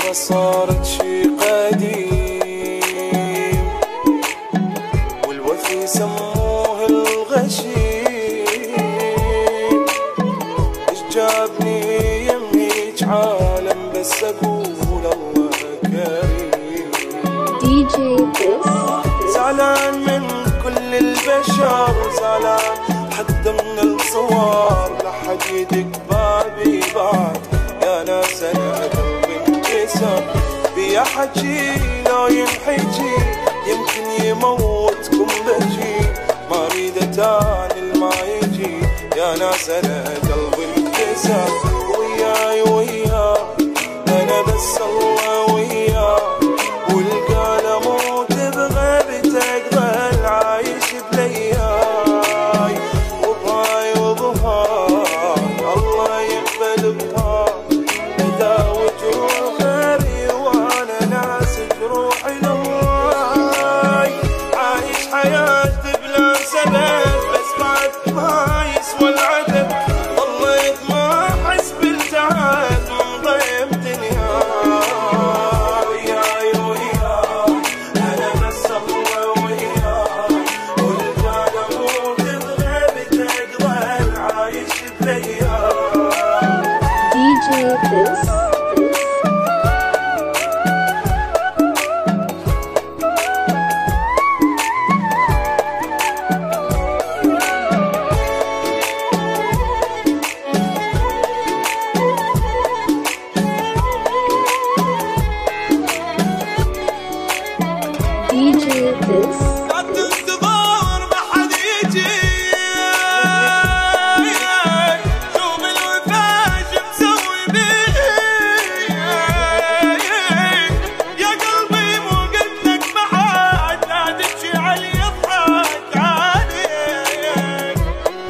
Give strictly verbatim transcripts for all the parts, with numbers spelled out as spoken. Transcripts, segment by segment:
والله صارت شي قديم، والوفي سموه الغشيم. اش جابني يميج عالم بس اقول الله كريم. دي جي بس زعلان من كل البشر، زعلان حتى من الصور، لحد يدق بابي بعد يا ناس انا قلبي انكسر. بيا حكي لو ينحكي يمكن يموتكم بجي، ما اريد تاني الما يجي يا ناس انا قلبي انكسر. وياي وياي انا بس الله وياي، والقال اموت بغيبتك ظل عايش بلياي. وبهاي وبهاي الله يقبل بهاي، نداوي جروح غيري وانا ناسي جروحي لهواي. عايش حياتي بلا سبب بس بعد ما يسوى العذب، ضليت ما احس بالتعب من ضيم دنياي. وياي وياي انا بس الله وياي، والقال اموت بغيبتك ظل عايش بلياي. دي جي بس دي جي بس لا تنتظر ما حد يجي، شوف الوفا شو مسوي بيه. يا قلبي مو قلت لك ما حد لا تمشي علي يضحك عليك.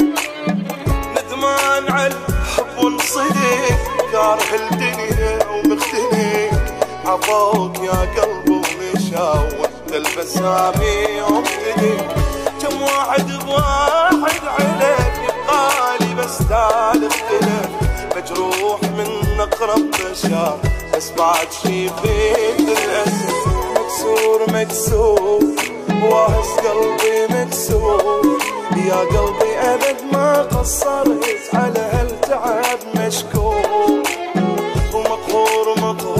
ندمان على الحب وانصدق، كاره الدنيا ومختنق. عفوك يا قلبي ومشاوت البسامي وابتدي. كم واحد بواحد عليك يبقالي بس تعال اختلف، مجروح من اقرب بشر بس بعد شي فيك الاسف. مكسور مكسور واهس قلبي مكسور، يا قلبي ابد ما قصرت على هالتعب مشكور. ومقهور مقهور